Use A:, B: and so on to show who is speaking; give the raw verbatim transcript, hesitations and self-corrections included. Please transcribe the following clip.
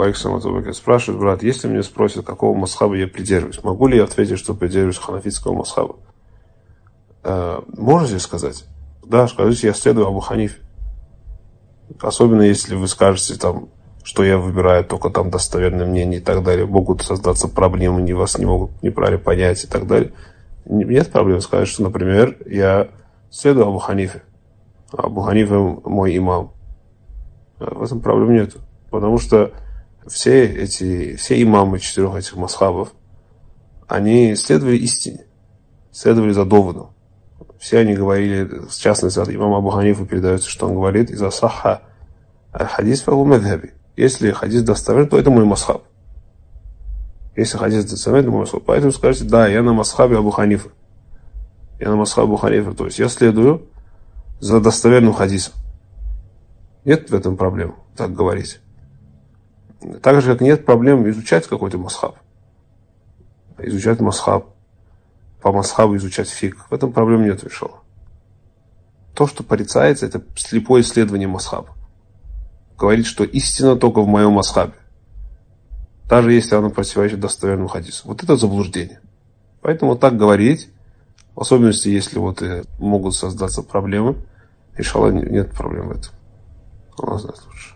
A: Александр спрашивает, брат, если меня спросят, какого масхаба я придерживаюсь, могу ли я ответить, что придерживаюсь ханафитского масхаба? Э, можете сказать? Да, скажите, я следую Абу Ханифе. Особенно если вы скажете, там, что я выбираю только там достоверное мнение и так далее. Могут создаться проблемы, не вас не могут неправильно понять и так далее. Нет проблем сказать, что, например, я следую Абу Ханифе. Абу Ханифе мой имам. В этом проблем нет. Потому что все эти, все имамы четырех этих масхабов, они следовали истине, следовали за доводом. Все они говорили, в частности, от имама Абу Ханифа передается, что он говорит, из-за саха аль-хадис фаху мадхаби. Если хадис достоверен, то это мой масхаб. Если хадис достоверен, то мой масхаб. Поэтому скажите, да, я на масхабе Абу Ханифа. Я на масхабе Абу Ханифа. То есть я следую за достоверным хадисом. Нет в этом проблем, так говорить. Так же, как нет проблем изучать какой-то масхаб. Изучать масхаб. По масхабу изучать фикх. В этом проблем нет, решил. То, что порицается, это слепое исследование масхаба. Говорит, что истина только в моем масхабе. Даже если оно противоречит достоверному хадису. Вот это заблуждение. Поэтому так говорить, в особенности, если вот могут создаться проблемы, иншаллах, нет проблем в этом. Allah знает лучше.